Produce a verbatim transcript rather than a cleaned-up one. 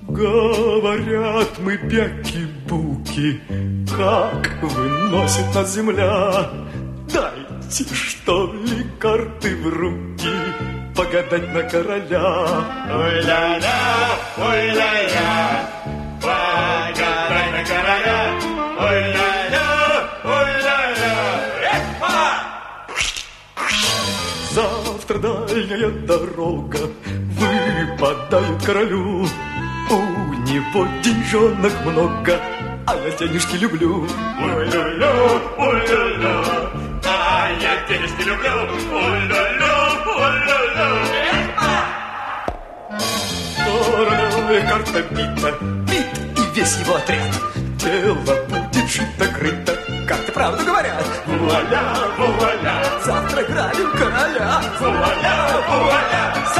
Говорят мы бяки-буки, как выносит нас земля. Дайте, что ли, карты в руки, погадать на короля. Ой-ля-ля, ой-ля-ля, погадай на короля. Ой-ля-ля, ой-ля-ля, эхо! Завтра дальняя дорога выпадает королю. У него деньжонок много, а я денежки люблю. Ой-ля-ля, ой-ля-ля, а я денежки люблю. Ой-ля-ля, ой-ля-ля, Королевая карта бита, бит и весь его отряд. Дело будет шито-крыто, карты правду говорят. вуаля, вуаля, Завтра грабим короля. вуаля, вуаля.